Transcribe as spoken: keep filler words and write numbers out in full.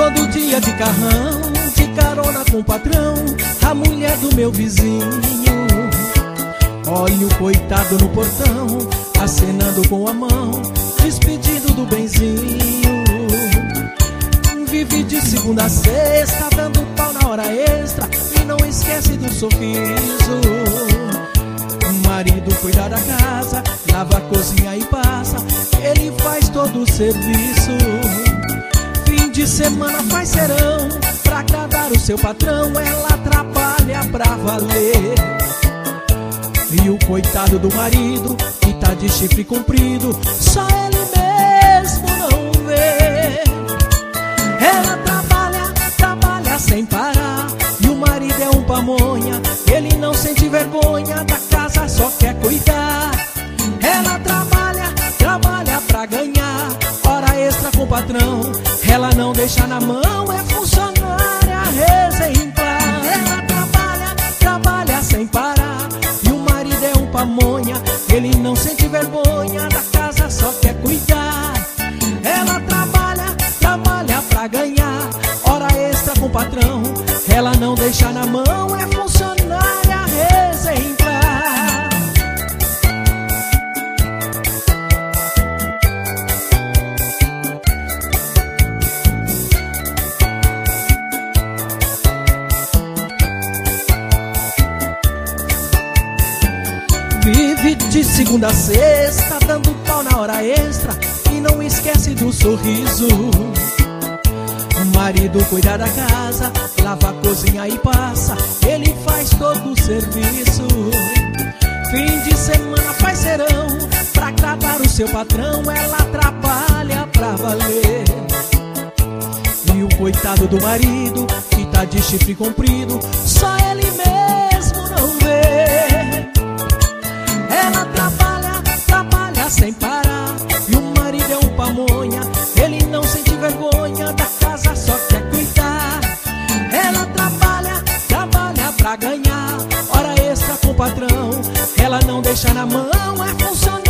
Todo dia de carrão, de carona com o patrão, a mulher do meu vizinho. Olha o coitado no portão, acenando com a mão, despedindo do benzinho. Vive de segunda a sexta, dando pau na hora extra, e não esquece do sorriso. O marido cuida da casa, lava a cozinha e passa, ele faz todo o serviço. Fim de semana faz serão, pra agradar o seu patrão, ela trabalha pra valer. E o coitado do marido, que tá de chifre comprido, só ele mesmo não vê. Ela trabalha, trabalha sem parar, e o marido é um pamonha, ele não sente vergonha, da casa só quer cuidar. Ela trabalha, trabalha pra ganhar, hora extra com o patrão, ela não deixa na mão, é funcionária exemplar. Ela trabalha, trabalha sem parar, e o marido é um pamonha, ele não sente vergonha, da casa só quer cuidar. Ela trabalha, trabalha pra ganhar, hora extra com o patrão, ela não deixa na mão, é funcionária exemplar. Vive de segunda a sexta, dando pau na hora extra, e não esquece do sorriso. O marido cuida da casa, lava a cozinha e passa, ele faz todo o serviço. Fim de semana faz serão, pra agradar o seu patrão, ela trabalha pra valer. E o coitado do marido, que tá de chifre comprido, só ele mesmo não vê. Ela trabalha, trabalha sem parar, e o marido é um pamonha, ele não sente vergonha, da casa só quer cuidar. Ela trabalha, trabalha pra ganhar, hora extra com o patrão, ela não deixa na mão, é funcionária